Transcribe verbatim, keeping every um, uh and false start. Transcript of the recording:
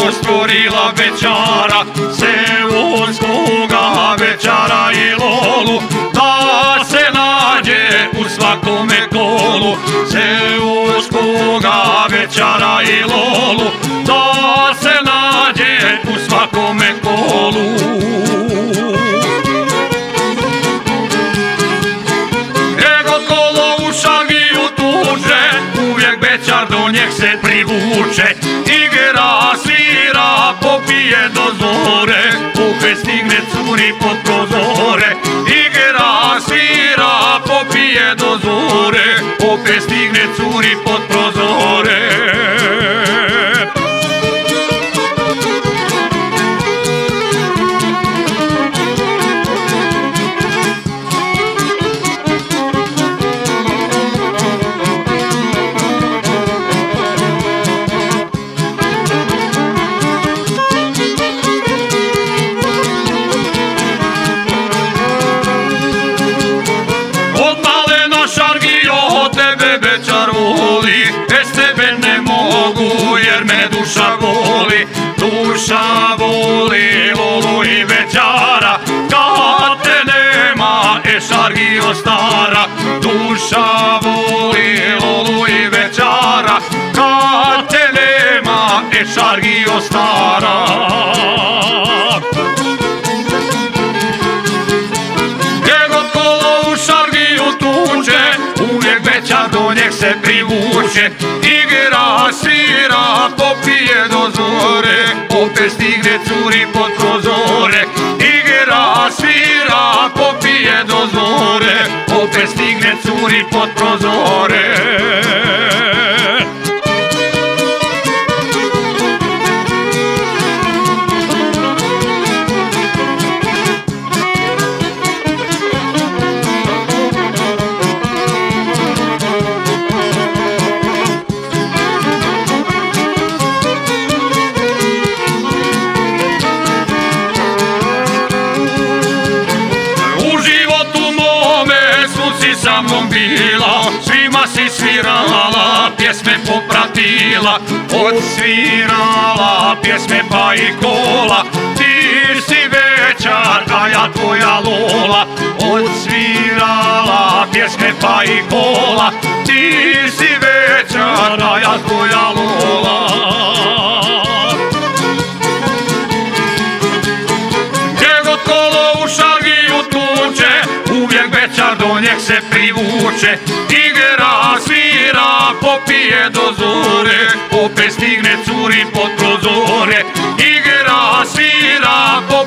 stvorila bećara, seoskoga bećara i lolu, da se nađe u svakome kolu. Seoskoga bećara i lolu, da se nađe u svakome kolu. Do njeg se privuče, igra, svira, popije do zore, opet stigne curi pod prozore. Igra, svira, popije do zore, opet stigne curi pod prozore. Bez tebe ne mogu jer me duša voli, duša voli lolu i bećara, kad te nema e šargijo stara. Duša voli lolu i bećara, kad te nema e šargijo stara. Do njeg se privuče, igra, svira, popije do zore, opet stigne curi pod prozore. Igra, svira, popije do zore, opet stigne curi pod prozore. Sa mnom bila, svima si svirala, pjesme popratila, odsvirala pjesme pa i kola. Ti si bećar, a ja tvoja lola, odsvirala pjesme pa i kola. Ti si bećar, a ja tvoja lola. Uvijek bećar do njeg se privuče, igra, svira, popije do zore, opet stigne curi pod prozore. Igra, svira, popije